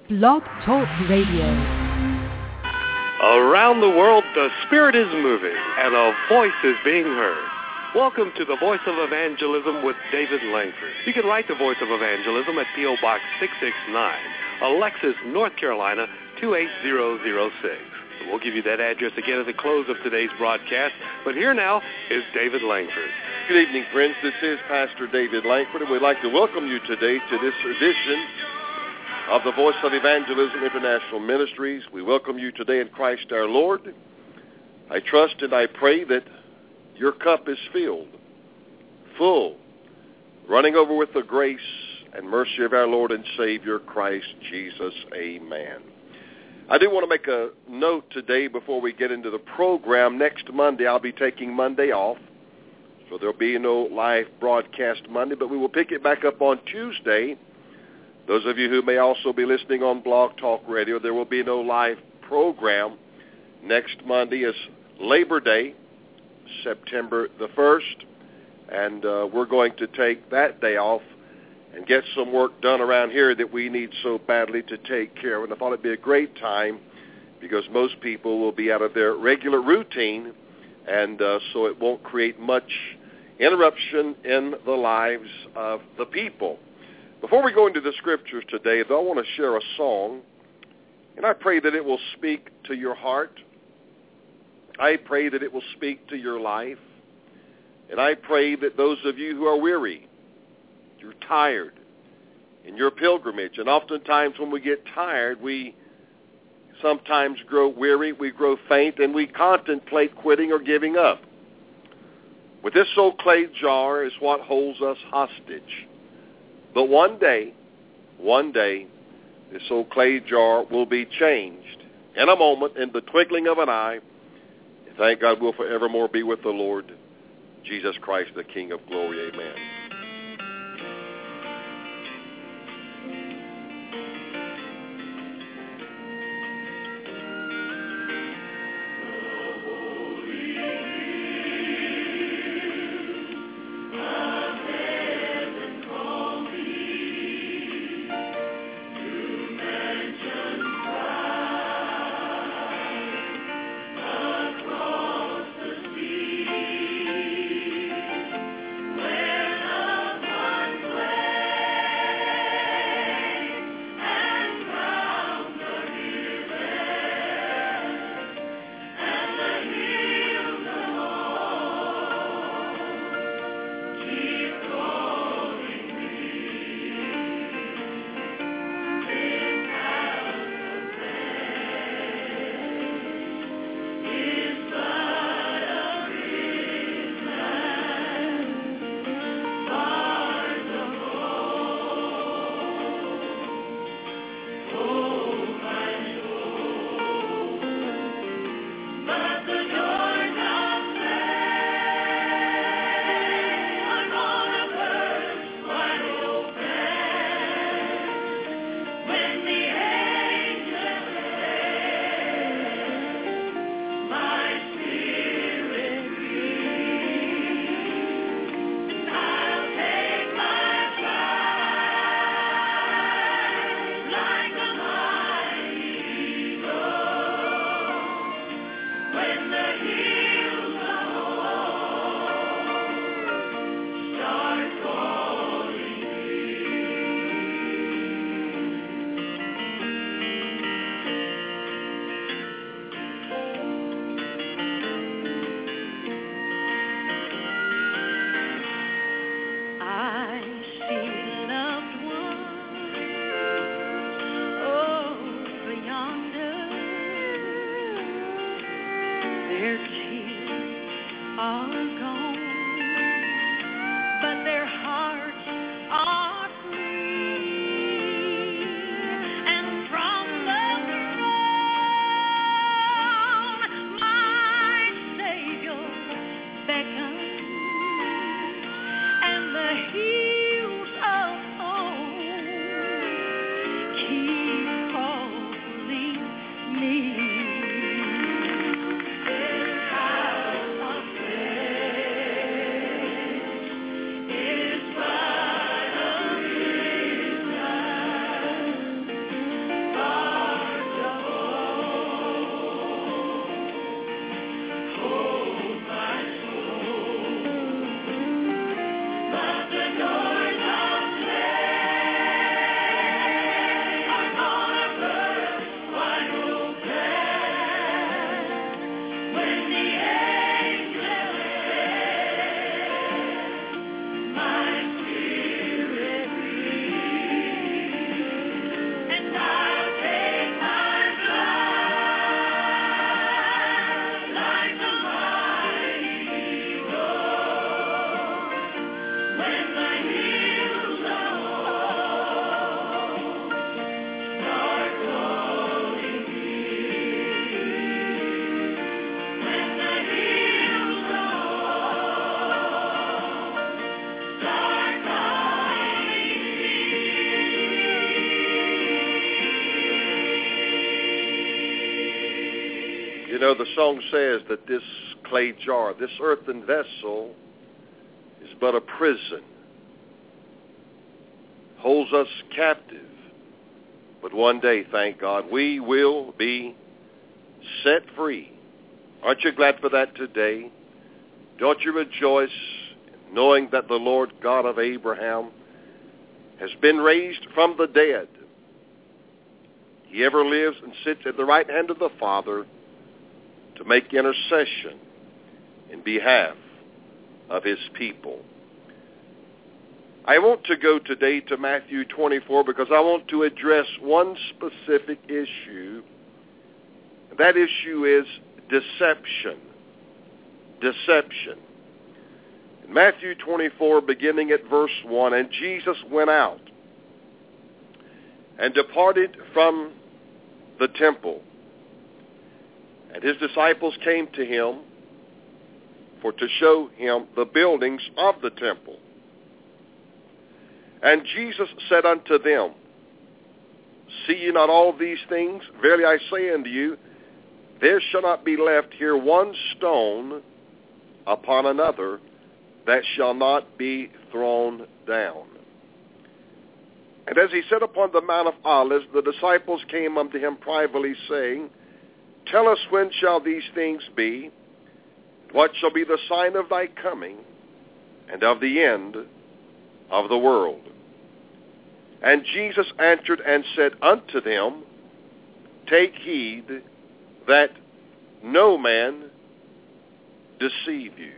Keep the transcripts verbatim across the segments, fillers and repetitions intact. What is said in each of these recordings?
Blog Talk Radio. Around the world, the Spirit is moving, and a voice is being heard. Welcome to the Voice of Evangelism with David Langford. You can write the Voice of Evangelism at P O. Box six six nine, Alexis, North Carolina, two eight zero zero six. We'll give you that address again at the close of today's broadcast, but here now is David Langford. Good evening, friends. This is Pastor David Langford, and we'd like to welcome you today to this edition of the Voice of Evangelism International Ministries. We welcome you today in Christ our Lord. I trust and I pray that your cup is filled, full, running over with the grace and mercy of our Lord and Savior, Christ Jesus. Amen. I do want to make a note today before we get into the program. Next Monday, I'll be taking Monday off, so there'll be no live broadcast Monday, but we will pick it back up on Tuesday. Those of you who may also be listening on Blog Talk Radio, there will be no live program. Next Monday is Labor Day, September the first, and uh, we're going to take that day off and get some work done around here that we need so badly to take care of. And I thought it'd be a great time because most people will be out of their regular routine, and uh, so it won't create much interruption in the lives of the people. Before we go into the scriptures today, though, I want to share a song, and I pray that it will speak to your heart. I pray that it will speak to your life. And I pray that those of you who are weary, you're tired in your pilgrimage, and oftentimes when we get tired, we sometimes grow weary, we grow faint, and we contemplate quitting or giving up. With this old clay jar is what holds us hostage. But one day, one day, this old clay jar will be changed in a moment, in the twinkling of an eye. And thank God we'll forevermore be with the Lord Jesus Christ, the King of glory. Amen. You know, the song says that this clay jar, this earthen vessel, is but a prison, holds us captive. But one day, thank God, we will be set free. Aren't you glad for that today? Don't you rejoice knowing that the Lord God of Abraham has been raised from the dead? He ever lives and sits at the right hand of the Father to make intercession in behalf of his people. I want to go today to Matthew twenty-four because I want to address one specific issue. That issue is deception. Deception. In Matthew twenty-four, beginning at verse one, and Jesus went out and departed from the temple. And his disciples came to him for to show him the buildings of the temple. And Jesus said unto them, See ye not all these things? Verily I say unto you, there shall not be left here one stone upon another that shall not be thrown down. And as he sat upon the Mount of Olives, the disciples came unto him privately, saying, Tell us, when shall these things be? What shall be the sign of thy coming and of the end of the world? And Jesus answered and said unto them, Take heed that no man deceive you.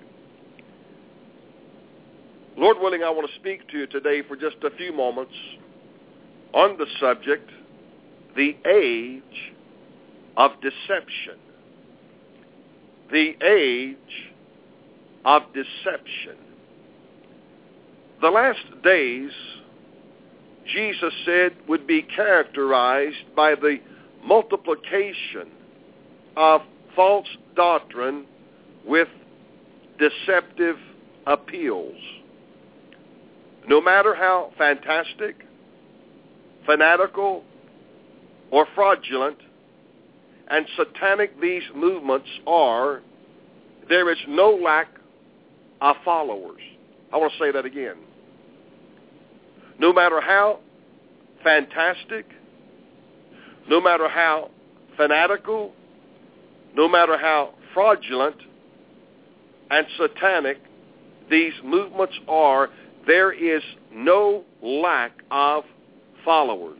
Lord willing, I want to speak to you today for just a few moments on the subject, the age of deception. The age of deception. The last days, Jesus said, would be characterized by the multiplication of false doctrine with deceptive appeals. No matter how fantastic, fanatical, or fraudulent and satanic these movements are, there is no lack of followers. I want to say that again. No matter how fantastic, no matter how fanatical, no matter how fraudulent and satanic these movements are, there is no lack of followers.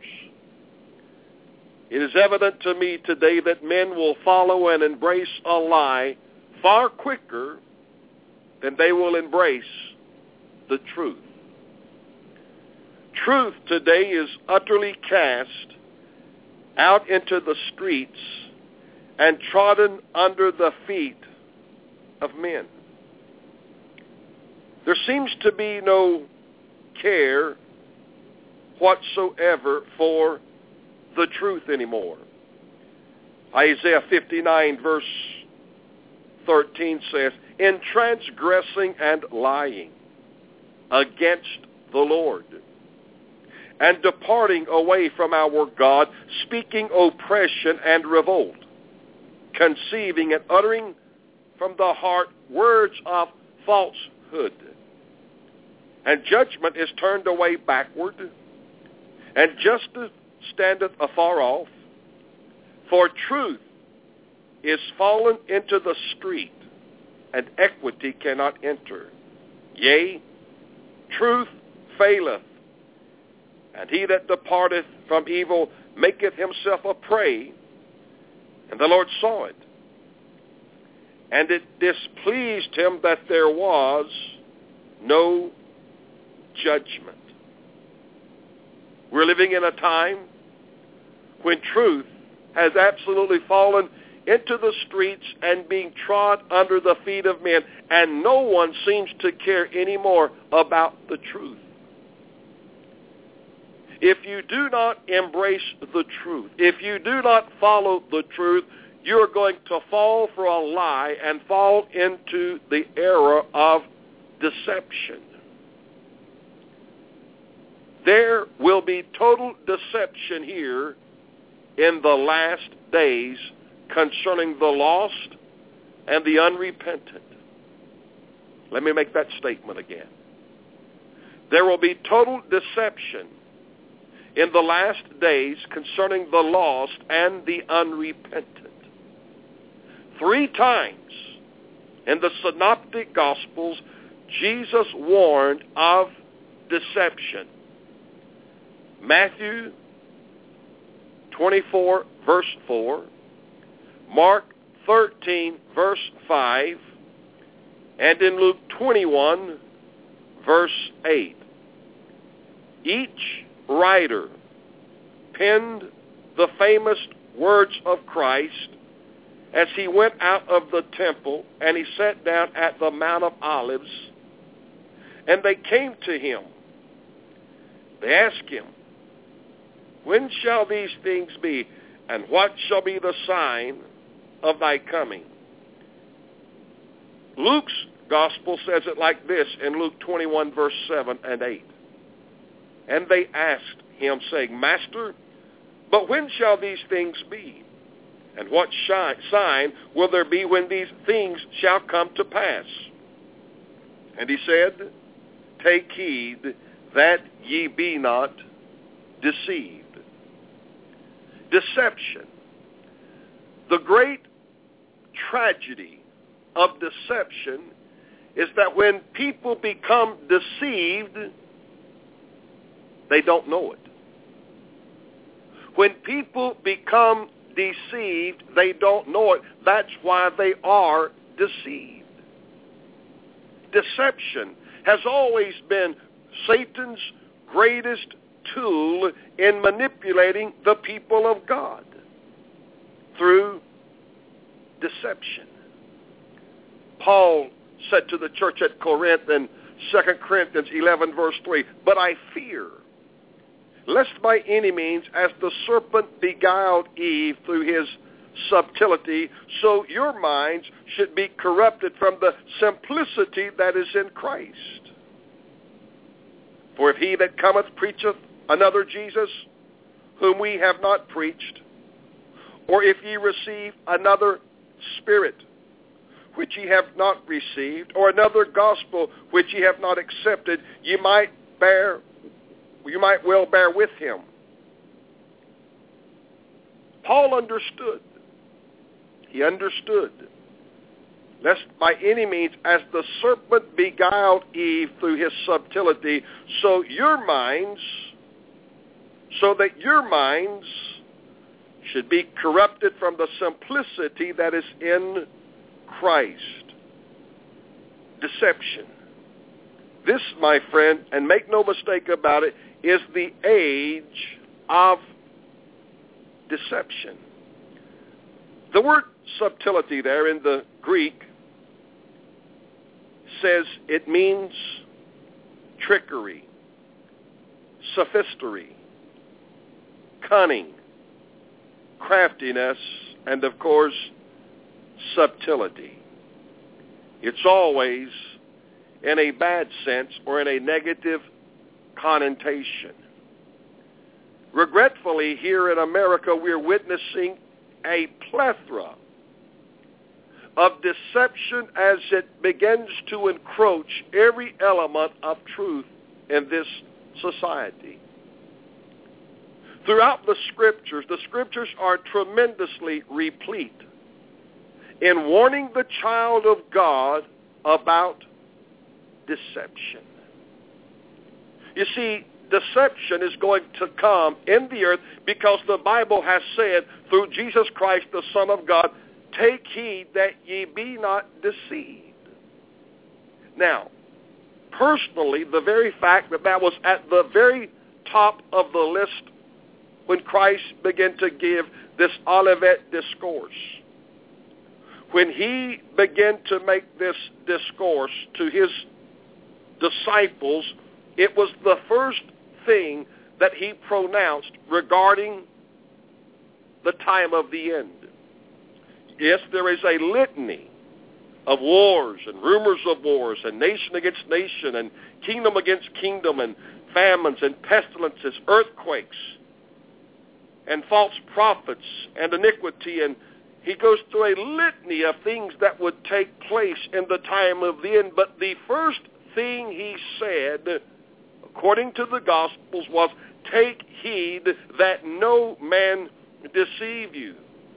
It is evident to me today that men will follow and embrace a lie far quicker than they will embrace the truth. Truth today is utterly cast out into the streets and trodden under the feet of men. There seems to be no care whatsoever for the truth anymore. Isaiah fifty-nine verse thirteen says, In transgressing and lying against the Lord, and departing away from our God, speaking oppression and revolt, conceiving and uttering from the heart words of falsehood. And judgment is turned away backward, and justice standeth afar off. For truth is fallen into the street, and equity cannot enter. Yea, truth faileth, and he that departeth from evil maketh himself a prey. And the Lord saw it, and it displeased him that there was no judgment. We're living in a time when truth has absolutely fallen into the streets and being trod under the feet of men, and no one seems to care anymore about the truth. If you do not embrace the truth, if you do not follow the truth, you're going to fall for a lie and fall into the era of deception. There will be total deception here in the last days concerning the lost and the unrepentant. Let me make that statement again. There will be total deception in the last days concerning the lost and the unrepentant. Three times in the Synoptic Gospels, Jesus warned of deception. Matthew twenty-four, verse four, Mark thirteen, verse five, and in Luke twenty-one, verse eight. Each writer penned the famous words of Christ as he went out of the temple and he sat down at the Mount of Olives, and they came to him. They asked him, "When shall these things be, and what shall be the sign of thy coming?" Luke's gospel says it like this in Luke twenty-one, verse seven and eight. And they asked him, saying, "Master, but when shall these things be? And what sign will there be when these things shall come to pass?" And he said, "Take heed that ye be not deceived." Deception. The great tragedy of deception is that when people become deceived, they don't know it. When people become deceived, they don't know it. That's why they are deceived. Deception has always been Satan's greatest tool in manipulating the people of God through deception. Paul said to the church at Corinth in Second Corinthians eleven, verse three, "But I fear, lest by any means, as the serpent beguiled Eve through his subtlety, so your minds should be corrupted from the simplicity that is in Christ. For if he that cometh preacheth another Jesus, whom we have not preached, or if ye receive another spirit, which ye have not received, or another gospel which ye have not accepted, ye might bear, you might well bear with him." Paul understood. He understood. Lest by any means, as the serpent beguiled Eve through his subtlety, so your minds, so that your minds should be corrupted from the simplicity that is in Christ. Deception. This, my friend, and make no mistake about it, is the age of deception. The word subtlety there in the Greek says it means trickery, sophistry, cunning, craftiness, and of course, subtlety. It's always in a bad sense or in a negative connotation. Regretfully, here in America, we're witnessing a plethora of deception as it begins to encroach every element of truth in this society. Throughout the Scriptures, the Scriptures are tremendously replete in warning the child of God about deception. You see, deception is going to come in the earth because the Bible has said through Jesus Christ, the Son of God, "Take heed that ye be not deceived." Now, personally, the very fact that that was at the very top of the list when Christ began to give this Olivet discourse, when he began to make this discourse to his disciples, it was the first thing that he pronounced regarding the time of the end. Yes, there is a litany of wars and rumors of wars and nation against nation and kingdom against kingdom and famines and pestilences, earthquakes and false prophets and iniquity. And he goes through a litany of things that would take place in the time of the end. But the first thing he said, according to the Gospels, was, take heed that no man deceive you.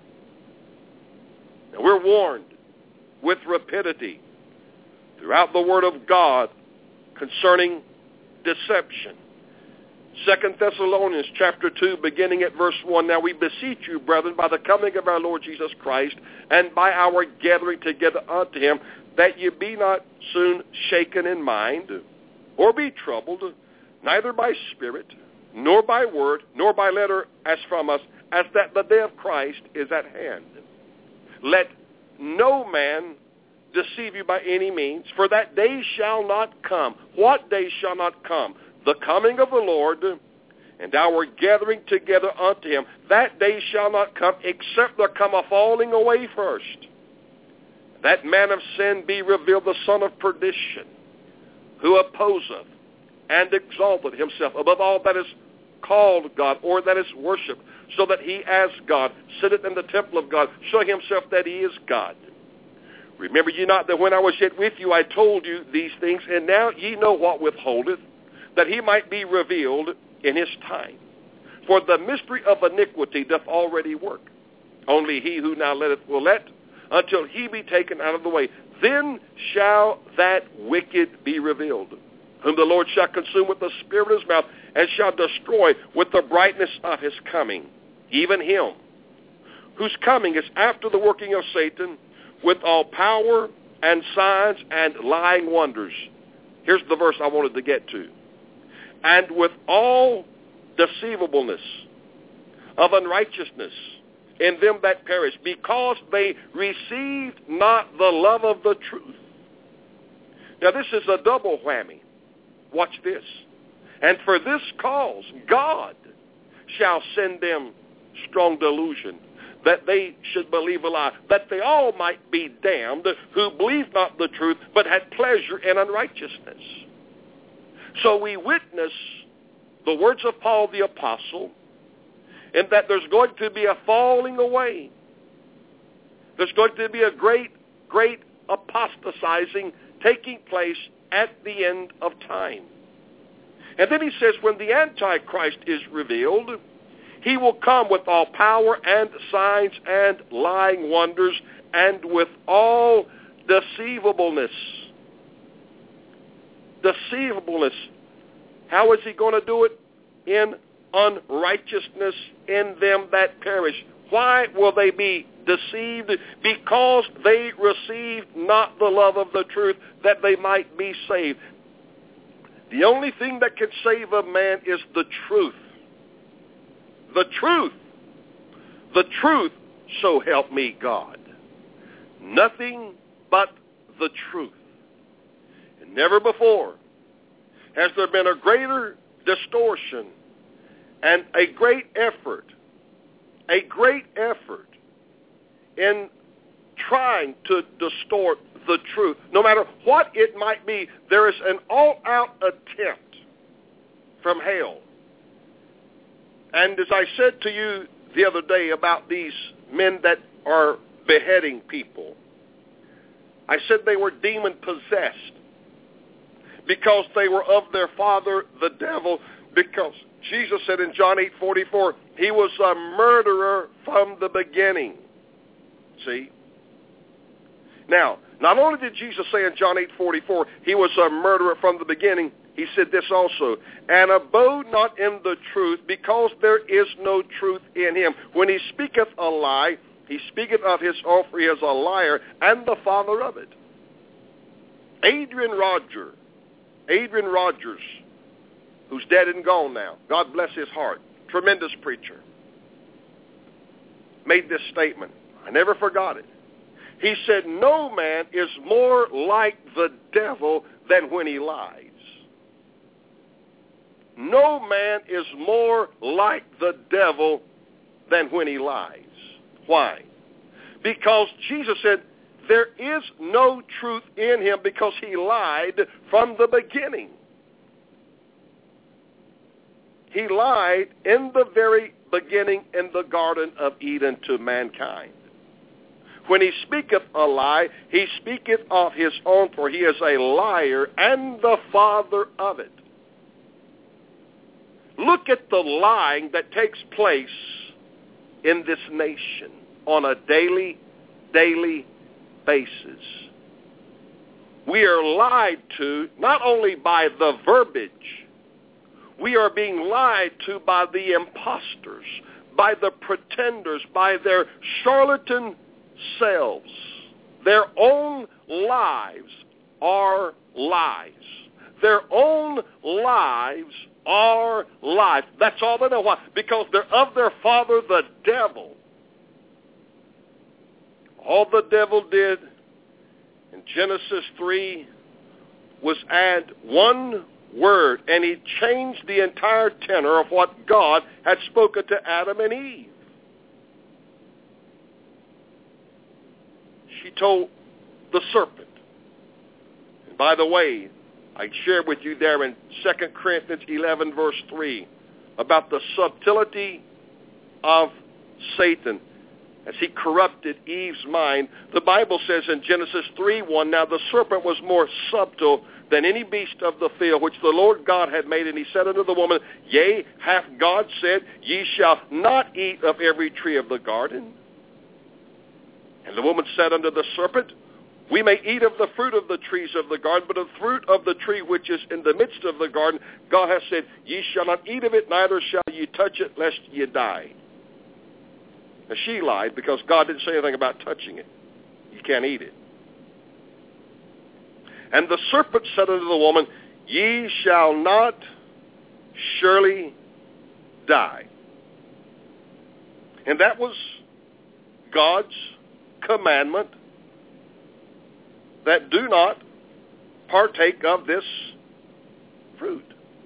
Now, we're warned with rapidity throughout the Word of God concerning deception. Second Thessalonians chapter two, beginning at verse one. Now we beseech you, brethren, by the coming of our Lord Jesus Christ, and by our gathering together unto him, that ye be not soon shaken in mind, or be troubled, neither by spirit, nor by word, nor by letter as from us, as that the day of Christ is at hand. Let no man deceive you by any means, for that day shall not come. What day shall not come? The coming of the Lord, and our gathering together unto him. That day shall not come, except there come a falling away first. That man of sin be revealed, the son of perdition, who opposeth and exalteth himself above all that is called God, or that is worshipped, so that he as God sitteth in the temple of God, showing himself that he is God. Remember ye not that when I was yet with you, I told you these things, and now ye know what withholdeth, that he might be revealed in his time. For the mystery of iniquity doth already work. Only he who now letteth will let, until he be taken out of the way. Then shall that wicked be revealed, whom the Lord shall consume with the spirit of his mouth, and shall destroy with the brightness of his coming, even him, whose coming is after the working of Satan, with all power and signs and lying wonders. Here's the verse I wanted to get to. And with all deceivableness of unrighteousness in them that perish, because they received not the love of the truth. Now this is a double whammy. Watch this. And for this cause, God shall send them strong delusion, that they should believe a lie, that they all might be damned, who believed not the truth, but had pleasure in unrighteousness. So we witness the words of Paul the Apostle, in that there's going to be a falling away. There's going to be a great, great apostatizing taking place at the end of time. And then he says, when the Antichrist is revealed, he will come with all power and signs and lying wonders, and with all deceivableness. Deceivableness. How is he going to do it? In unrighteousness in them that perish. Why will they be deceived? Because they received not the love of the truth, that they might be saved. The only thing that can save a man is the truth. The truth. The truth, so help me God. Nothing but the truth. And never before has there been a greater distortion and a great effort, a great effort in trying to distort the truth. No matter what it might be, there is an all-out attempt from hell. And as I said to you the other day about these men that are beheading people, I said they were demon-possessed because they were of their father, the devil, because Jesus said in John eight forty-four, he was a murderer from the beginning. See? Now, not only did Jesus say in John eight forty-four, he was a murderer from the beginning, he said this also, and abode not in the truth, because there is no truth in him. When he speaketh a lie, he speaketh of his own, for he is a liar and the father of it. Adrian Rogers, Adrian Rogers, who's dead and gone now, God bless his heart, tremendous preacher, made this statement. I never forgot it. He said, no man is more like the devil than when he lies. No man is more like the devil than when he lies. Why? Because Jesus said, there is no truth in him, because he lied from the beginning. He lied in the very beginning in the Garden of Eden to mankind. When he speaketh a lie, he speaketh of his own, for he is a liar and the father of it. Look at the lying that takes place in this nation on a daily, daily basis. We are lied to not only by the verbiage, we are being lied to by the imposters, by the pretenders, by their charlatan selves. Their own lives are lies. Their own lives are lies. That's all they know. Why? Because they're of their father, the devil. All the devil did in Genesis three was add one word, and he changed the entire tenor of what God had spoken to Adam and Eve. She told the serpent. And by the way, I shared with you there in Second Corinthians eleven, verse three, about the subtlety of Satan as he corrupted Eve's mind. The Bible says in Genesis three one, now the serpent was more subtle than any beast of the field which the Lord God had made, and he said unto the woman, yea, hath God said, ye shall not eat of every tree of the garden? And the woman said unto the serpent, we may eat of the fruit of the trees of the garden, but of the fruit of the tree which is in the midst of the garden, God hath said, ye shall not eat of it, neither shall ye touch it, lest ye die. Now she lied because God didn't say anything about touching it. You can't eat it. And the serpent said unto the woman, ye shall not surely die. And that was God's commandment, that do not partake of this fruit.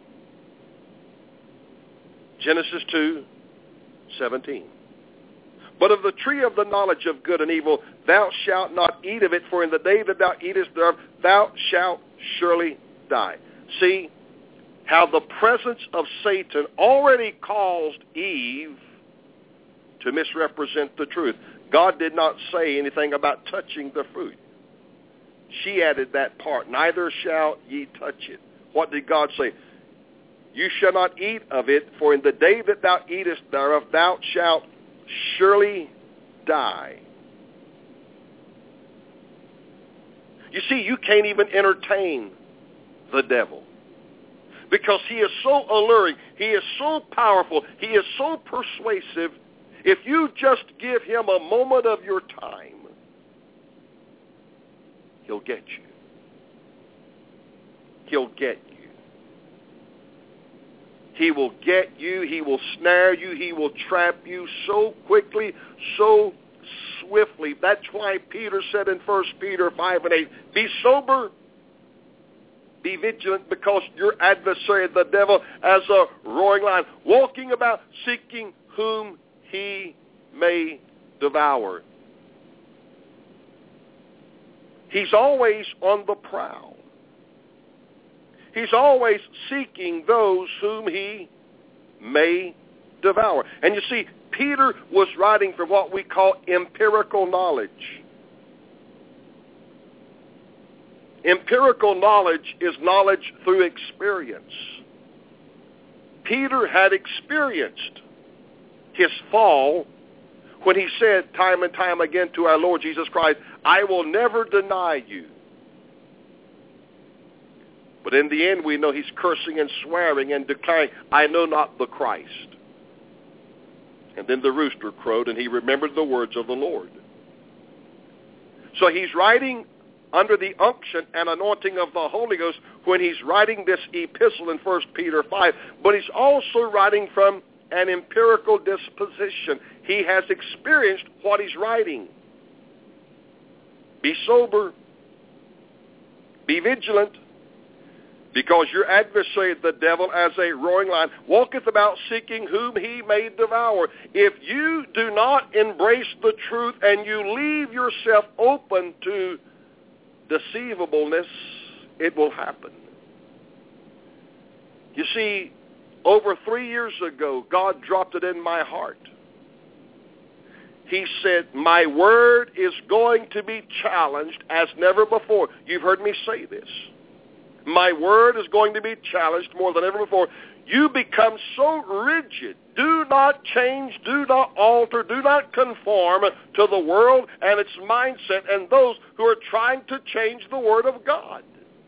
Genesis two seventeen. But of the tree of the knowledge of good and evil, thou shalt not eat of it, for in the day that thou eatest thereof, thou shalt surely die. See how the presence of Satan already caused Eve to misrepresent the truth. God did not say anything about touching the fruit. She added that part, neither shall ye touch it. What did God say? You shall not eat of it, for in the day that thou eatest thereof, thou shalt surely die. You see, you can't even entertain the devil because he is so alluring, he is so powerful, he is so persuasive. If you just give him a moment of your time, he'll get you. He'll get you. He will get you. He will snare you. He will trap you so quickly, so swiftly. That's why Peter said in First Peter five and eight, be sober, be vigilant, because your adversary, the devil, as a roaring lion, walking about, seeking whom he may devour. He's always on the prowl. He's always seeking those whom he may devour. And you see, Peter was writing from what we call empirical knowledge. Empirical knowledge is knowledge through experience. Peter had experienced his fall when he said time and time again to our Lord Jesus Christ, I will never deny you. But in the end, we know he's cursing and swearing and declaring, I know not the Christ. And then the rooster crowed, and he remembered the words of the Lord. So he's writing under the unction and anointing of the Holy Ghost when he's writing this epistle in First Peter five. But he's also writing from an empirical disposition. He has experienced what he's writing. Be sober. Be vigilant. Because your adversary, the devil, as a roaring lion, walketh about seeking whom he may devour. If you do not embrace the truth and you leave yourself open to deceivableness, it will happen. You see, over three years ago, God dropped it in my heart. he said, my word is going to be challenged as never before. You've heard me say this. My word is going to be challenged more than ever before. You become so rigid. Do not change, do not alter, do not conform to the world and its mindset and those who are trying to change the Word of God.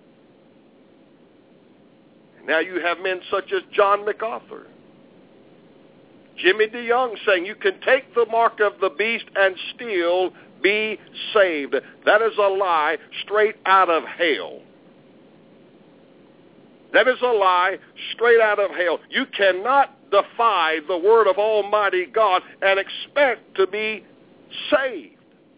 Now you have men such as John MacArthur, Jimmy DeYoung saying you can take the mark of the beast and still be saved. That is a lie straight out of hell. That is a lie straight out of hell. You cannot defy the word of Almighty God and expect to be saved.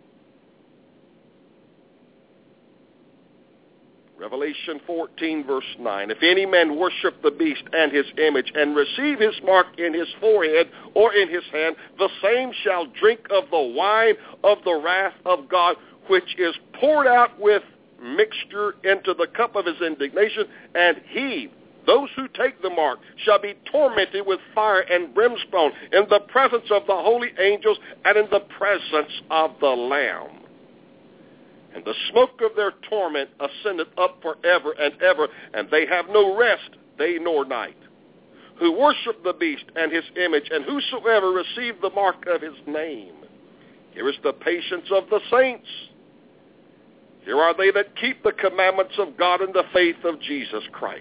Revelation fourteen, verse nine. If any man worship the beast and his image and receive his mark in his forehead or in his hand, the same shall drink of the wine of the wrath of God, which is poured out with mixture into the cup of his indignation, and he, those who take the mark, shall be tormented with fire and brimstone in the presence of the holy angels and in the presence of the Lamb. And the smoke of their torment ascendeth up forever and ever, and they have no rest day nor night, who worship the beast and his image, and whosoever receive the mark of his name. Here is the patience of the saints. Here are they that keep the commandments of God and the faith of Jesus Christ.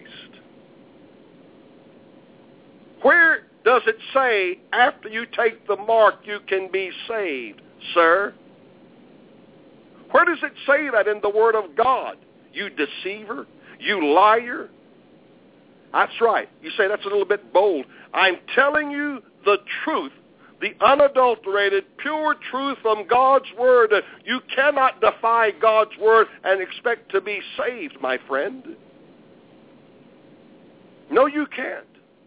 Where does it say after you take the mark you can be saved, sir? Where does it say that in the Word of God? You deceiver, you liar. That's right. You say that's a little bit bold. I'm telling you the truth, the unadulterated, pure truth from God's Word. You cannot defy God's Word and expect to be saved, my friend. No, you can't.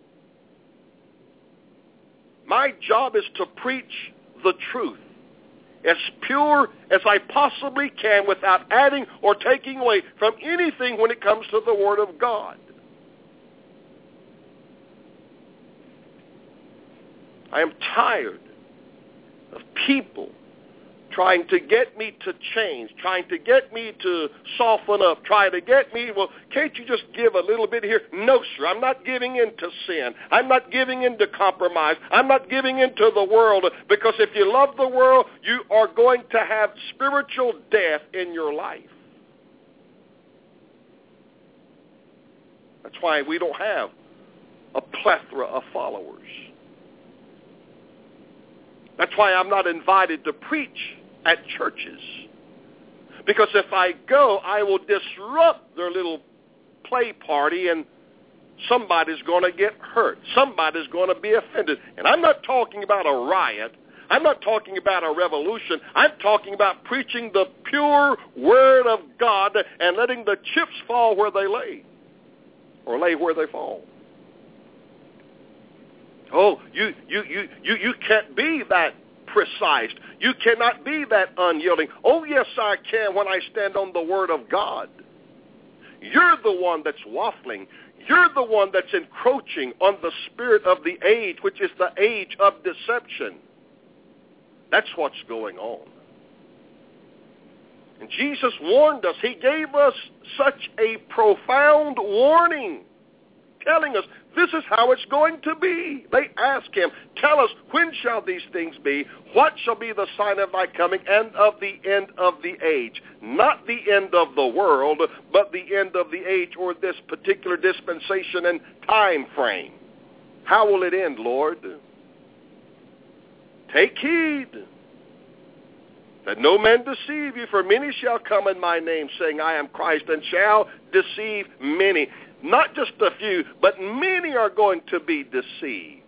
My job is to preach the truth as pure as I possibly can without adding or taking away from anything when it comes to the Word of God. I am tired of people trying to get me to change, trying to get me to soften up, trying to get me, well, can't you just give a little bit here? No, sir, I'm not giving in to sin. I'm not giving in to compromise. I'm not giving in to the world, because if you love the world, you are going to have spiritual death in your life. That's why we don't have a plethora of followers. That's why I'm not invited to preach at churches. Because if I go, I will disrupt their little play party and somebody's going to get hurt. Somebody's going to be offended. And I'm not talking about a riot. I'm not talking about a revolution. I'm talking about preaching the pure Word of God and letting the chips fall where they lay, or lay where they fall. Oh, you, you, you, you, you can't be that precise. You cannot be that unyielding. Oh, yes, I can when I stand on the Word of God. You're the one that's waffling. You're the one that's encroaching on the spirit of the age, which is the age of deception. That's what's going on. And Jesus warned us. He gave us such a profound warning, telling us this is how it's going to be. They asked him, tell us, when shall these things be? What shall be the sign of thy coming and of the end of the age? Not the end of the world, but the end of the age, or this particular dispensation and time frame. How will it end, Lord? Take heed that no man deceive you, for many shall come in my name, saying, I am Christ, and shall deceive many. Not just a few, but many are going to be deceived.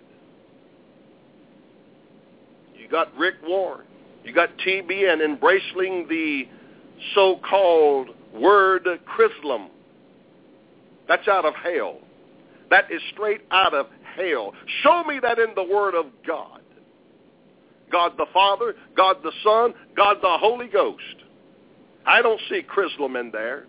You got Rick Warren. You got T B N embracing the so-called word Chrislam. That's out of hell. That is straight out of hell. Show me that in the Word of God. God the Father, God the Son, God the Holy Ghost. I don't see Chrislam in there.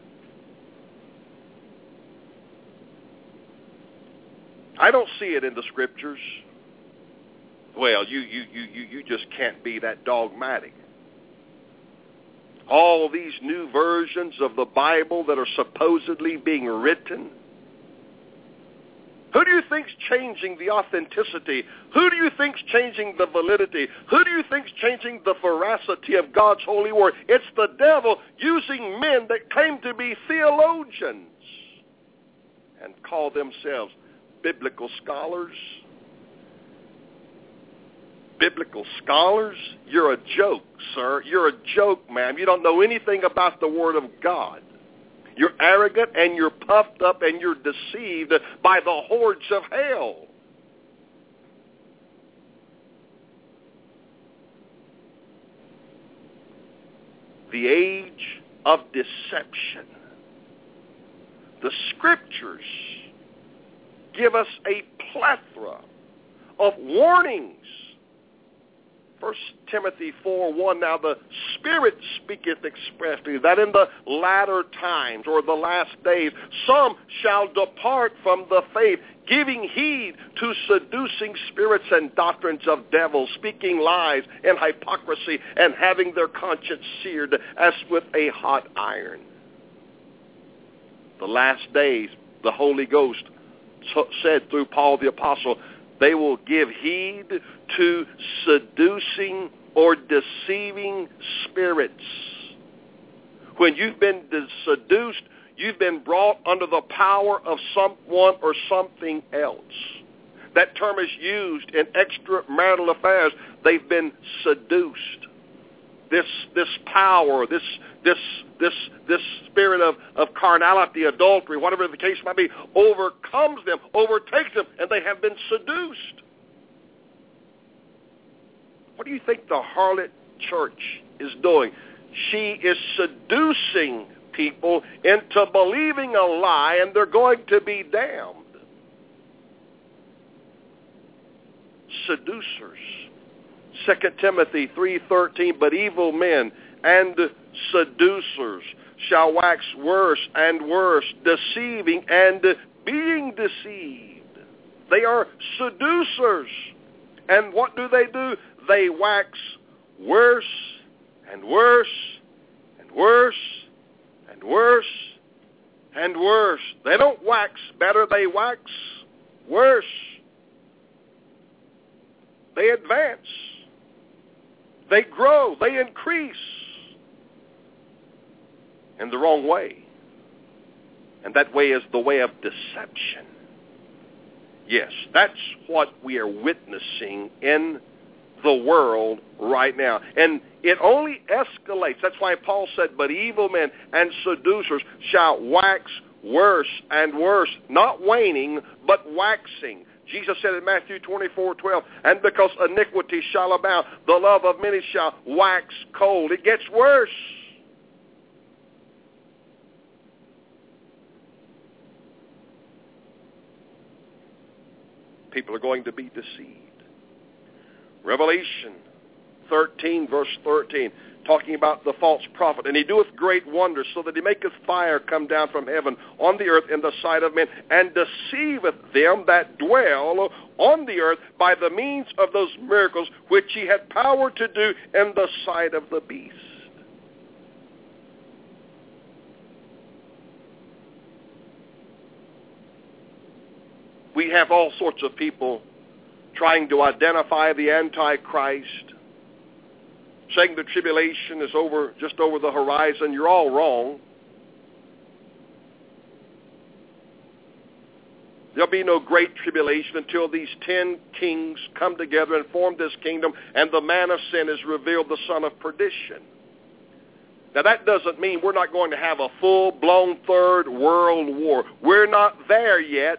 I don't see it in the Scriptures. Well, you you you you you just just can't be that dogmatic. All these new versions of the Bible that are supposedly being written, who do you think's changing the authenticity? Who do you think's changing the validity? Who do you think's changing the veracity of God's holy word? It's the devil using men that claim to be theologians and call themselves biblical scholars. Biblical scholars? You're a joke, sir. You're a joke, ma'am. You don't know anything about the Word of God. You're arrogant and you're puffed up and you're deceived by the hordes of hell. The age of deception. The Scriptures give us a plethora of warnings. First Timothy four one, now the Spirit speaketh expressly that in the latter times, or the last days, some shall depart from the faith, giving heed to seducing spirits and doctrines of devils, speaking lies and hypocrisy, and having their conscience seared as with a hot iron. The last days, the Holy Ghost said through Paul the Apostle, they will give heed to seducing or deceiving spirits. When you've been seduced, you've been brought under the power of someone or something else. That term is used in extramarital affairs. They've been seduced. This this power, this this this this spirit of, of carnality, adultery, whatever the case might be, overcomes them, overtakes them, and they have been seduced. What do you think the harlot church is doing? She is seducing people into believing a lie, and they're going to be damned. Seducers. Second Timothy three thirteen, but evil men and seducers shall wax worse and worse, deceiving and being deceived. They are seducers. And what do they do? They wax worse and worse and worse and worse and worse. They don't wax better, they wax worse. They advance. They grow. They increase in the wrong way. And that way is the way of deception. Yes, that's what we are witnessing in the world right now. And it only escalates. That's why Paul said, but evil men and seducers shall wax worse and worse, not waning, but waxing. Jesus said in Matthew twenty-four twelve, and because iniquity shall abound, the love of many shall wax cold. It gets worse. People are going to be deceived. Revelation thirteen, verse thirteen, talking about the false prophet. And he doeth great wonders, so that he maketh fire come down from heaven on the earth in the sight of men, and deceiveth them that dwell on the earth by the means of those miracles which he had power to do in the sight of the beast. We have all sorts of people trying to identify the Antichrist, saying the tribulation is over, just over the horizon. You're all wrong. There'll be no great tribulation until these ten kings come together and form this kingdom, and the man of sin is revealed, the son of perdition. Now that doesn't mean we're not going to have a full-blown third world war. We're not there yet.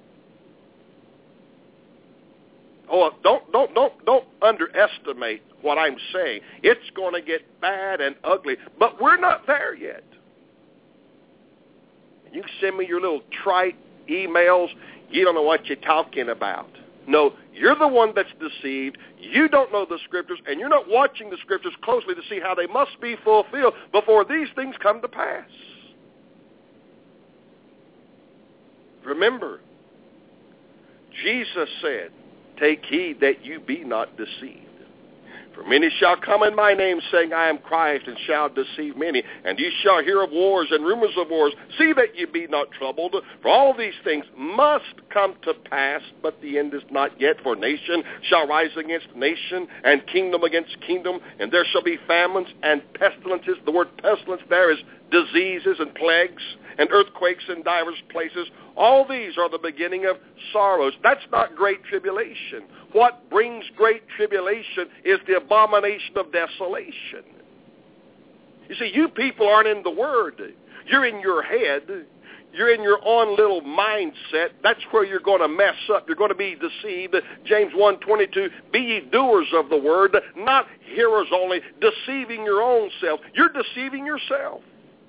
Oh, don't don't don't don't underestimate what I'm saying. It's going to get bad and ugly, but we're not there yet. And you send me your little trite emails. You don't know what you're talking about. No, you're the one that's deceived. You don't know the Scriptures, and you're not watching the Scriptures closely to see how they must be fulfilled before these things come to pass. Remember, Jesus said, take heed that you be not deceived. For many shall come in my name, saying, I am Christ, and shall deceive many. And ye shall hear of wars and rumors of wars. See that ye be not troubled. For all these things must come to pass, but the end is not yet. For nation shall rise against nation, and kingdom against kingdom. And there shall be famines and pestilences. The word pestilence there is diseases and plagues, and earthquakes in divers places. All these are the beginning of sorrows. That's not great tribulation. What brings great tribulation is the abomination of desolation. You see, you people aren't in the Word. You're in your head. You're in your own little mindset. That's where you're going to mess up. You're going to be deceived. James one twenty-two, be ye doers of the Word, not hearers only, deceiving your own self. You're deceiving yourself.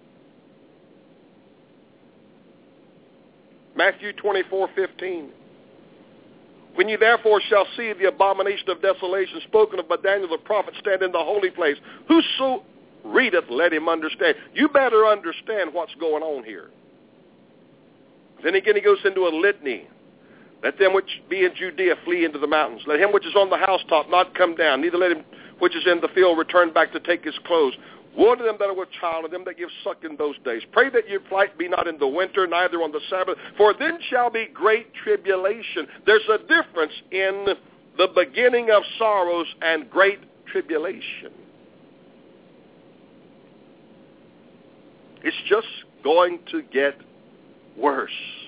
Matthew twenty-four fifteen. When ye therefore shall see the abomination of desolation spoken of by Daniel the prophet stand in the holy place, whoso readeth, let him understand. You better understand what's going on here. Then again he goes into a litany. Let them which be in Judea flee into the mountains. Let him which is on the housetop not come down, neither let him which is in the field return back to take his clothes. Woe to them that are with child, and them that give suck in those days. Pray that your flight be not in the winter, neither on the Sabbath, for then shall be great tribulation. There's a difference in the beginning of sorrows and great tribulation. It's just going to get worse.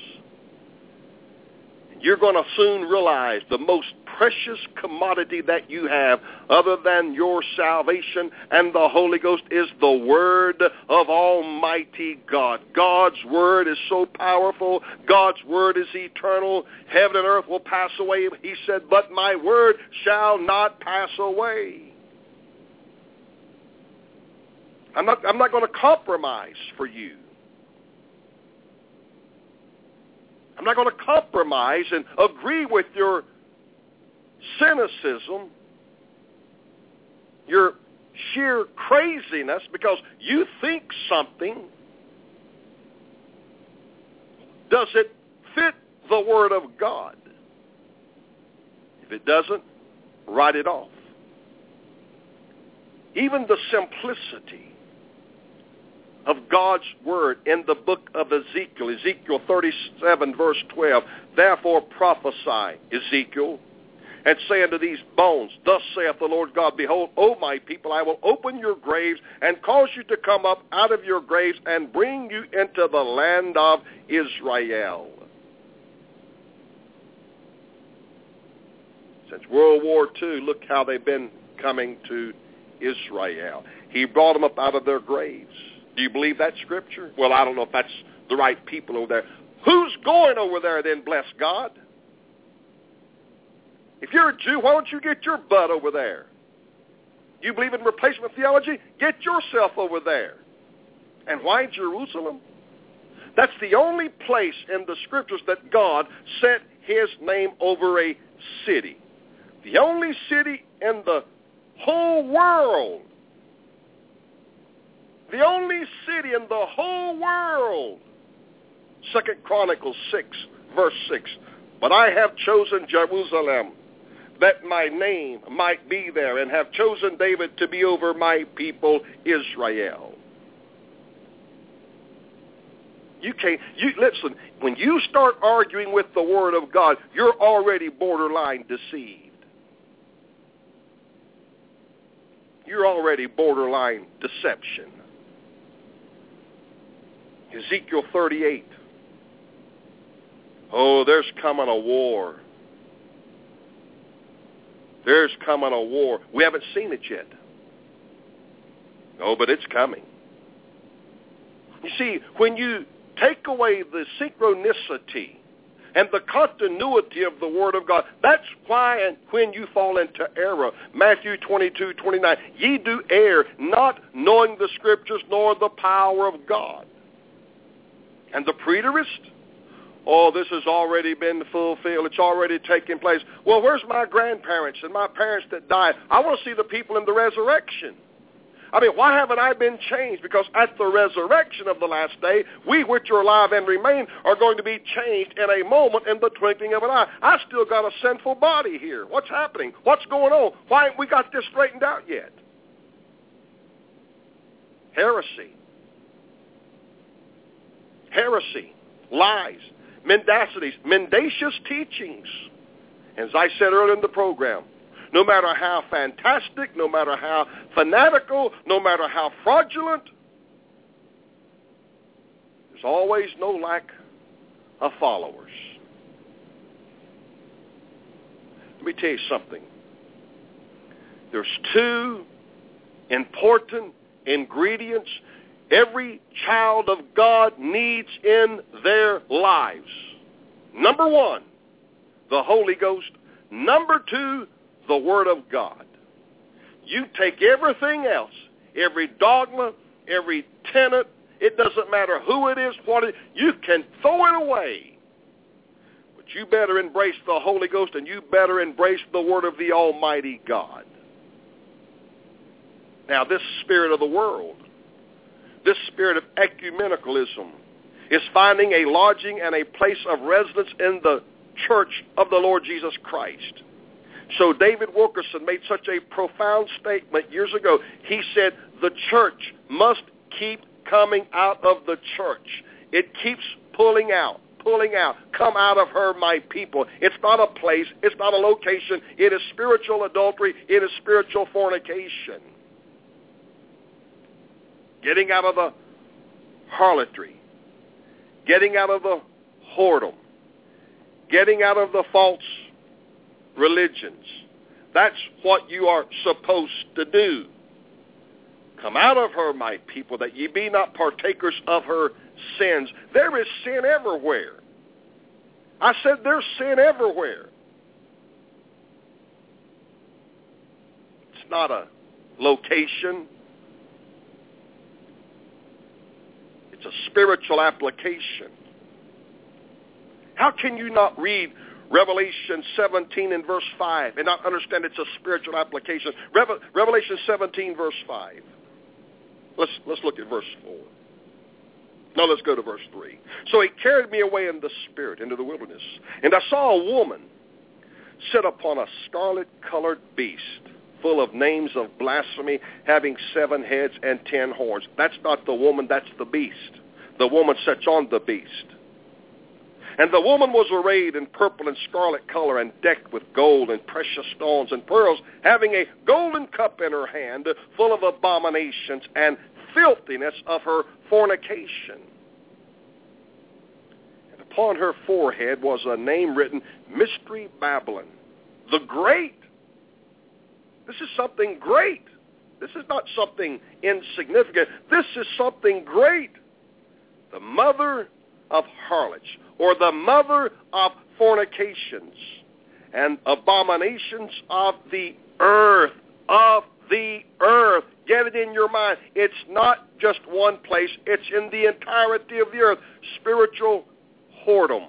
You're going to soon realize the most precious commodity that you have other than your salvation and the Holy Ghost is the Word of Almighty God. God's Word is so powerful. God's Word is eternal. Heaven and earth will pass away. He said, but my Word shall not pass away. I'm not, I'm not going to compromise for you. I'm not going to compromise and agree with your cynicism, your sheer craziness, because you think something. Does it fit the Word of God? If it doesn't, write it off. Even the simplicity of God's Word in the book of Ezekiel, Ezekiel thirty-seven, verse twelve, therefore prophesy, Ezekiel, and say unto these bones, thus saith the Lord God, behold, O my people, I will open your graves and cause you to come up out of your graves and bring you into the land of Israel. Since World War Two, look how they've been coming to Israel. He brought them up out of their graves. Do you believe that scripture? Well, I don't know if that's the right people over there. Who's going over there then, bless God? If you're a Jew, why don't you get your butt over there? You believe in replacement theology? Get yourself over there. And why Jerusalem? That's the only place in the scriptures that God set his name over a city. The only city in the whole world. The only city in the whole world. Second Chronicles six, verse six. But I have chosen Jerusalem, that my name might be there, and have chosen David to be over my people Israel. You can't, you listen, when you start arguing with the Word of God, you're already borderline deceived. You're already borderline deception. Ezekiel thirty-eight. Oh, there's coming a war. There's coming a war. We haven't seen it yet. No, but it's coming. You see, when you take away the synchronicity and the continuity of the Word of God, that's why and when you fall into error. Matthew twenty-two twenty-nine. Ye do err, not knowing the Scriptures nor the power of God. And the preterist? Oh, this has already been fulfilled. It's already taken place. Well, where's my grandparents and my parents that died? I want to see the people in the resurrection. I mean, why haven't I been changed? Because at the resurrection of the last day, we which are alive and remain are going to be changed in a moment, in the twinkling of an eye. I still got a sinful body here. What's happening? What's going on? Why ain't we got this straightened out yet? Heresy. Heresy. Lies. Mendacities. Mendacious teachings. As I said earlier in the program, no matter how fantastic, no matter how fanatical, no matter how fraudulent, there's always no lack of followers. Let me tell you something. There's two important ingredients every child of God needs in their lives. Number one, the Holy Ghost. Number two, the Word of God. You take everything else, every dogma, every tenet, it doesn't matter who it is, what it is, you can throw it away. But you better embrace the Holy Ghost, and you better embrace the Word of the Almighty God. Now, this spirit of the world, this spirit of ecumenicalism, is finding a lodging and a place of residence in the church of the Lord Jesus Christ. So David Wilkerson made such a profound statement years ago. He said, the church must keep coming out of the church. It keeps pulling out, pulling out. Come out of her, my people. It's not a place. It's not a location. It is spiritual adultery. It is spiritual fornication. Getting out of the harlotry. Getting out of the whoredom. Getting out of the false religions. That's what you are supposed to do. Come out of her, my people, that ye be not partakers of her sins. There is sin everywhere. I said there's sin everywhere. It's not a location. It's a spiritual application. How can you not read Revelation seventeen and verse five and not understand it's a spiritual application? Revel- Revelation seventeen, verse five. Let's, let's look at verse four. Now let's go to verse three. So he carried me away in the spirit into the wilderness, and I saw a woman sit upon a scarlet-colored beast, full of names of blasphemy, having seven heads and ten horns. That's not the woman, that's the beast. The woman sits on the beast. And the woman was arrayed in purple and scarlet color and decked with gold and precious stones and pearls, having a golden cup in her hand, full of abominations and filthiness of her fornication. And upon her forehead was a name written, Mystery Babylon, the Great. This is something great. This is not something insignificant. This is something great. The mother of harlots, or the mother of fornications and abominations of the earth, of the earth. Get it in your mind. It's not just one place. It's in the entirety of the earth. Spiritual whoredom.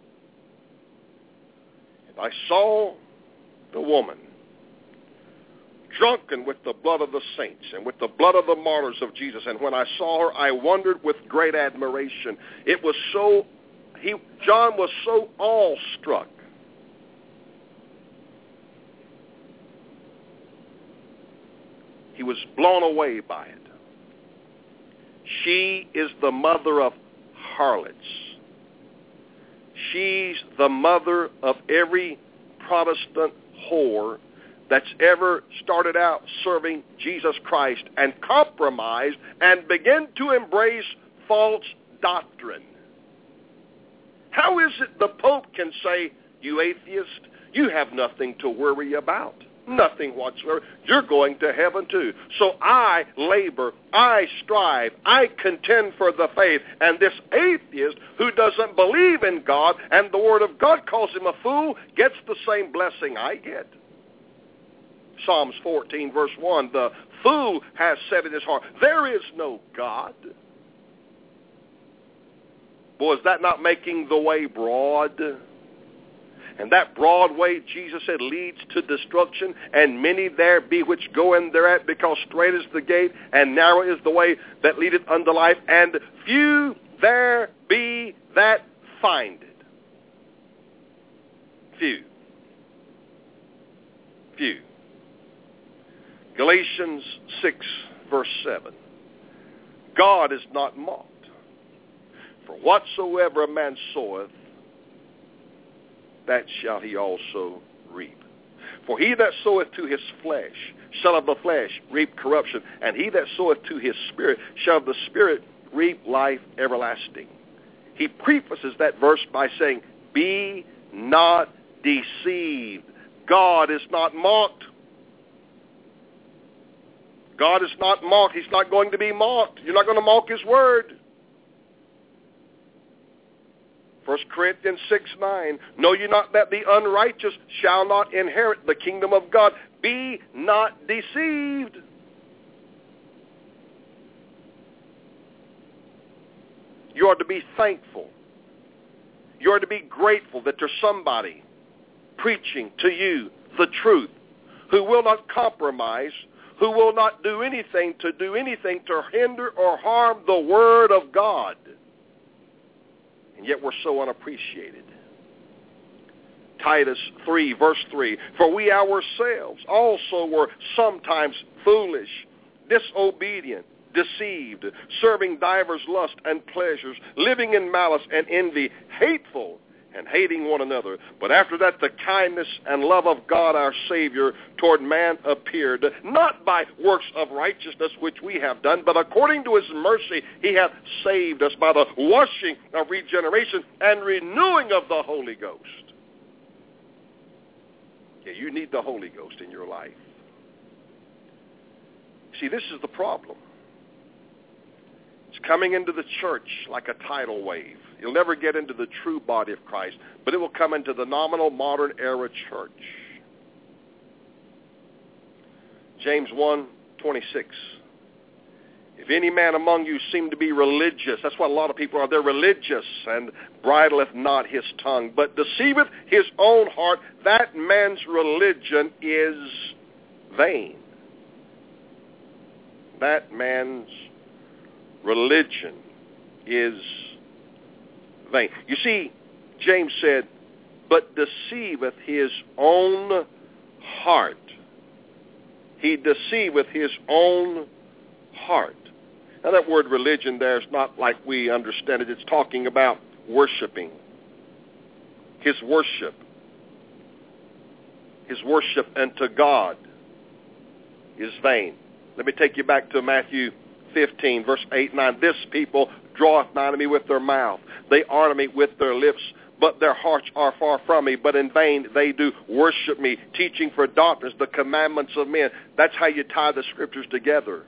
And I saw the woman drunken with the blood of the saints and with the blood of the martyrs of Jesus. And when I saw her, I wondered with great admiration. It was so, he, John was so awestruck. He was blown away by it. She is the mother of harlots. She's the mother of every Protestant whore that's ever started out serving Jesus Christ and compromised and began to embrace false doctrine. How is it the Pope can say, you atheist, you have nothing to worry about? Nothing whatsoever. You're going to heaven too. So I labor, I strive, I contend for the faith. And this atheist who doesn't believe in God and the Word of God calls him a fool gets the same blessing I get. Psalms fourteen, verse one, the fool has said in his heart, there is no God. Boy, is that not making the way broad? And that broad way, Jesus said, leads to destruction, and many there be which go in thereat, because strait is the gate, and narrow is the way that leadeth unto life, and few there be that find it. Few. Few. Galatians six, verse seven. God is not mocked. For whatsoever a man soweth, that shall he also reap. For he that soweth to his flesh shall of the flesh reap corruption, and he that soweth to his spirit shall of the spirit reap life everlasting. He prefaces that verse by saying, be not deceived. God is not mocked. God is not mocked. He's not going to be mocked. You're not going to mock his word. First Corinthians six, nine, know ye not that the unrighteous shall not inherit the kingdom of God? Be not deceived. You are to be thankful. You are to be grateful that there's somebody preaching to you the truth, who will not compromise, who will not do anything to do anything to hinder or harm the word of God. And yet we're so unappreciated. Titus three, verse three, for we ourselves also were sometimes foolish, disobedient, deceived, serving divers lusts and pleasures, living in malice and envy, hateful, and hating one another. But after that the kindness and love of God our Savior toward man appeared, not by works of righteousness which we have done, but according to his mercy he hath saved us by the washing of regeneration and renewing of the Holy Ghost. Yeah, you need the Holy Ghost in your life. See, this is the problem. It's coming into the church like a tidal wave. You'll never get into the true body of Christ, but it will come into the nominal modern era church. James one, twenty-six. If any man among you seem to be religious, that's what a lot of people are. They're religious, and bridleth not his tongue, but deceiveth his own heart, that man's religion is vain. That man's religion is vain. You see, James said, but deceiveth his own heart. He deceiveth his own heart. Now that word religion there is not like we understand it. It's talking about worshiping. His worship. His worship unto God is vain. Let me take you back to Matthew fifteen, verse eight and nine. This people draweth nigh to me with their mouth. They honor me with their lips, but their hearts are far from me. But in vain they do worship me, teaching for doctrines the commandments of men. That's how you tie the scriptures together.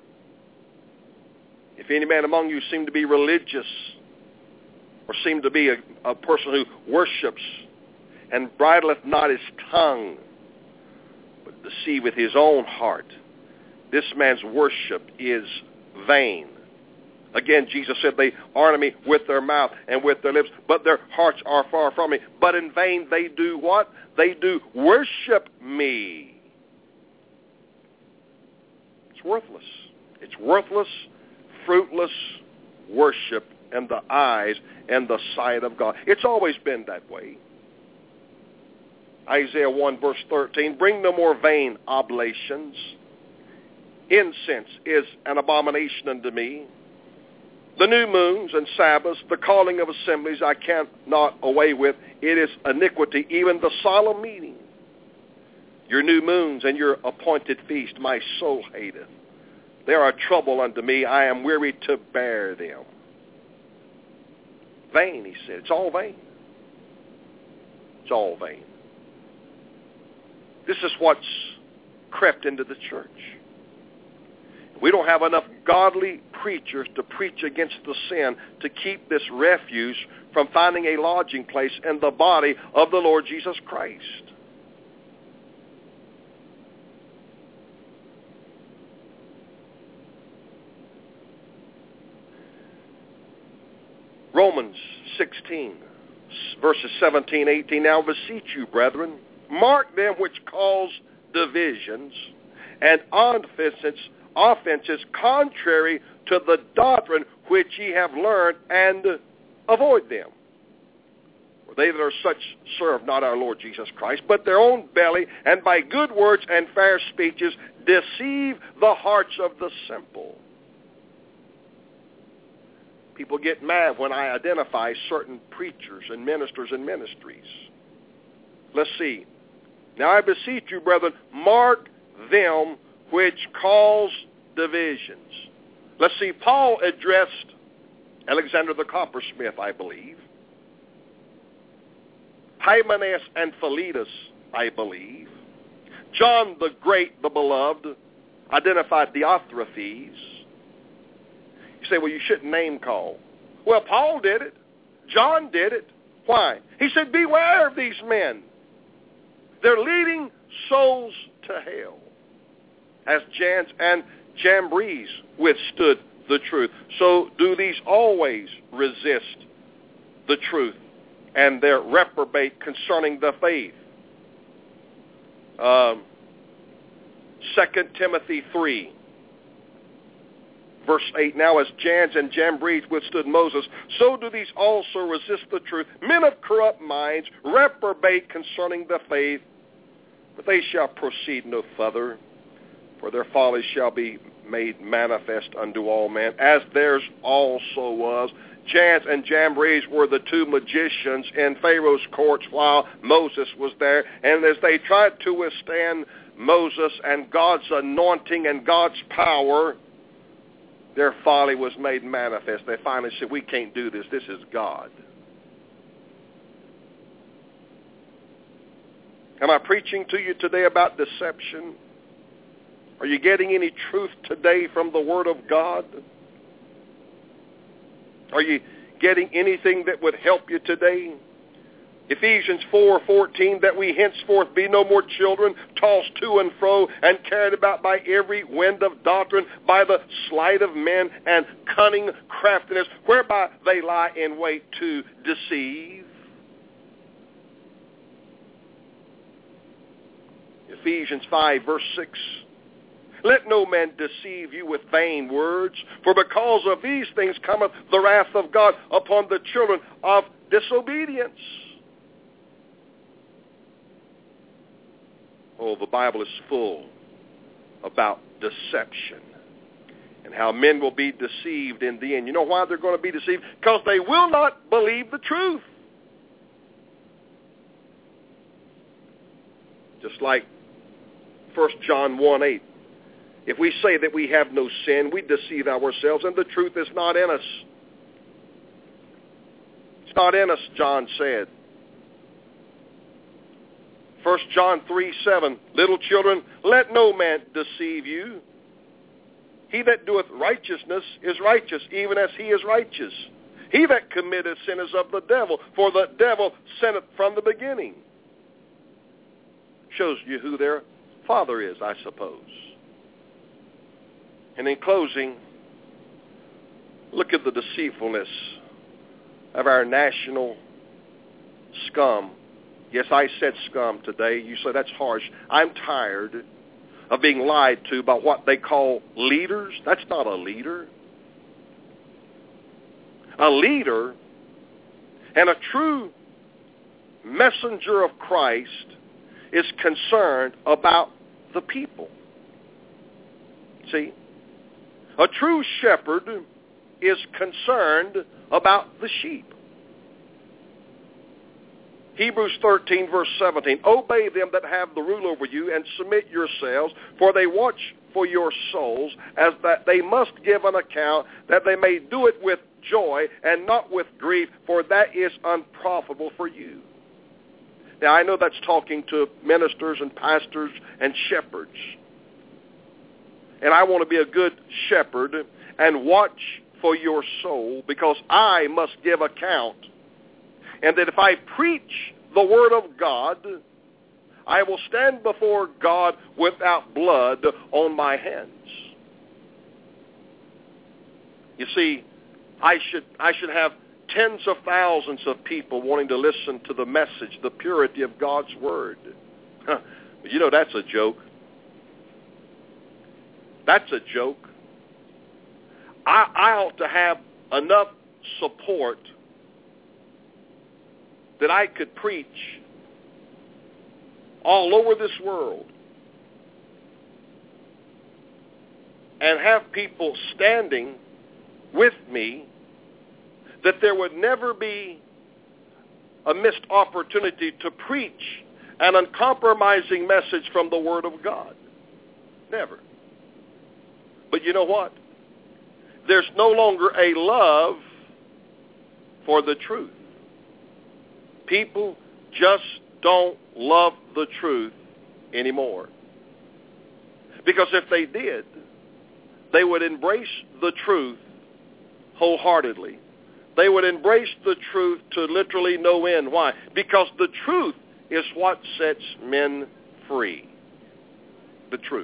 If any man among you seem to be religious, or seem to be a, a person who worships, and bridleth not his tongue, but deceiveth his own heart, this man's worship is vain. Again, Jesus said they honor me with their mouth and with their lips, but their hearts are far from me. But in vain they do what? They do worship me. It's worthless. It's worthless, fruitless worship in the eyes and the sight of God. It's always been that way. Isaiah one, verse thirteen, bring no more vain oblations. Incense is an abomination unto me. The new moons and Sabbaths, the calling of assemblies, I cannot away with. It is iniquity, even the solemn meeting. Your new moons and your appointed feast, my soul hateth. They are a trouble unto me. I am weary to bear them. Vain, he said. It's all vain. It's all vain. This is what's crept into the church. We don't have enough godly preachers to preach against the sin to keep this refuse from finding a lodging place in the body of the Lord Jesus Christ. Romans sixteen, verses seventeen, eighteen, now beseech you, brethren, mark them which cause divisions and offenses, offenses contrary to the doctrine which ye have learned, and avoid them. For they that are such serve not our Lord Jesus Christ, but their own belly, and by good words and fair speeches deceive the hearts of the simple. People get mad when I identify certain preachers and ministers and ministries. Let's see. Now I beseech you, brethren, mark them which cause divisions. Let's see. Paul addressed Alexander the coppersmith, I believe. Hymenaeus and Philetus, I believe. John the Great, the Beloved, identified Diotrephes. You say, well, you shouldn't name call. Well, Paul did it. John did it. Why? He said, beware of these men. They're leading souls to hell. As Jannes and Jambres withstood the truth, so do these always resist the truth, and they're reprobate concerning the faith. Um, Second Timothy three. Verse eight, now as Jannes and Jambres withstood Moses, so do these also resist the truth. Men of corrupt minds, reprobate concerning the faith, but they shall proceed no further, for their folly shall be made manifest unto all men, as theirs also was. Jannes and Jambres were the two magicians in Pharaoh's courts while Moses was there, and as they tried to withstand Moses and God's anointing and God's power, their folly was made manifest. They finally said, we can't do this. This is God. Am I preaching to you today about deception? Are you getting any truth today from the Word of God? Are you getting anything that would help you today? Ephesians four fourteen, that we henceforth be no more children, tossed to and fro, and carried about by every wind of doctrine, by the sleight of men and cunning craftiness, whereby they lie in wait to deceive. Ephesians five, verse six. Let no man deceive you with vain words, for because of these things cometh the wrath of God upon the children of disobedience. Oh, the Bible is full about deception and how men will be deceived in the end. You know why they're going to be deceived? Because they will not believe the truth. Just like First John one eight. If we say that we have no sin, we deceive ourselves, and the truth is not in us. It's not in us, John said. First John three seven, little children, let no man deceive you. He that doeth righteousness is righteous, even as he is righteous. He that committeth sin is of the devil, for the devil sinneth from the beginning. Shows you who their father is, I suppose. And in closing, look at the deceitfulness of our national scum. Yes, I said scum today. You say that's harsh. I'm tired of being lied to by what they call leaders. That's not a leader. A leader and a true messenger of Christ is concerned about the people. See? A true shepherd is concerned about the sheep. Hebrews thirteen, verse seventeen, obey them that have the rule over you, and submit yourselves, for they watch for your souls, as that they must give an account, that they may do it with joy, and not with grief, for that is unprofitable for you. Now, I know that's talking to ministers and pastors and shepherds. And I want to be a good shepherd and watch for your soul, because I must give account. And that if I preach the Word of God, I will stand before God without blood on my hands. You see, I should I should have tens of thousands of people wanting to listen to the message, the purity of God's Word. Huh. You know, that's a joke. That's a joke. I, I ought to have enough support that I could preach all over this world and have people standing with me, that there would never be a missed opportunity to preach an uncompromising message from the Word of God. Never. But you know what? There's no longer a love for the truth. People just don't love the truth anymore. Because if they did, they would embrace the truth wholeheartedly. They would embrace the truth to literally no end. Why? Because the truth is what sets men free. The truth.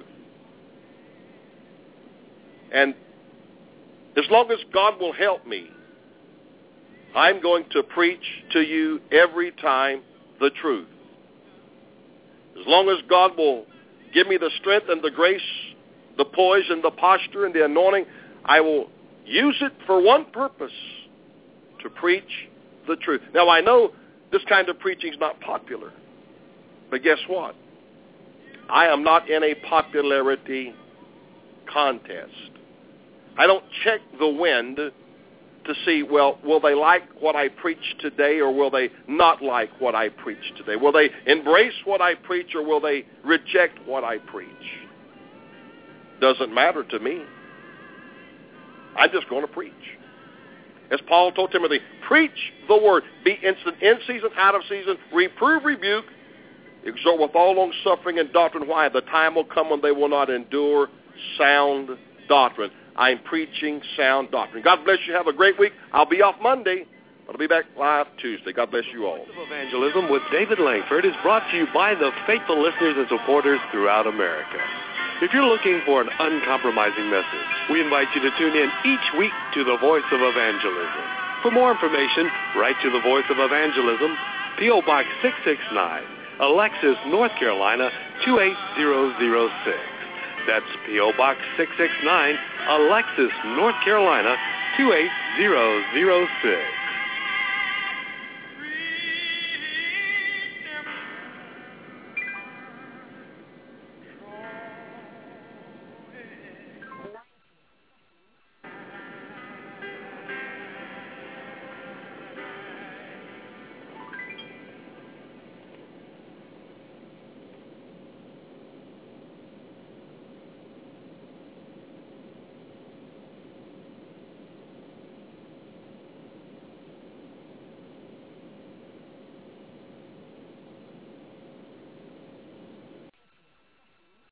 And as long as God will help me, I'm going to preach to you every time the truth. As long as God will give me the strength and the grace, the poise and the posture and the anointing, I will use it for one purpose, to preach the truth. Now, I know this kind of preaching is not popular, but guess what? I am not in a popularity contest. I don't check the wind to see, well, will they like what I preach today or will they not like what I preach today? Will they embrace what I preach or will they reject what I preach? Doesn't matter to me. I'm just going to preach. As Paul told Timothy, preach the word. Be instant, in season, out of season. Reprove, rebuke. Exhort with all long suffering and doctrine. Why? The time will come when they will not endure sound doctrine. I'm preaching sound doctrine. God bless you. Have a great week. I'll be off Monday. I'll be back live Tuesday. God bless you all. Voice of Evangelism with David Langford is brought to you by the faithful listeners and supporters throughout America. If you're looking for an uncompromising message, we invite you to tune in each week to the Voice of Evangelism. For more information, write to the Voice of Evangelism, P O Box six six nine, Alexis, North Carolina, two eight zero zero six. That's P O Box six six nine, Alexis, North Carolina, two eight zero zero six.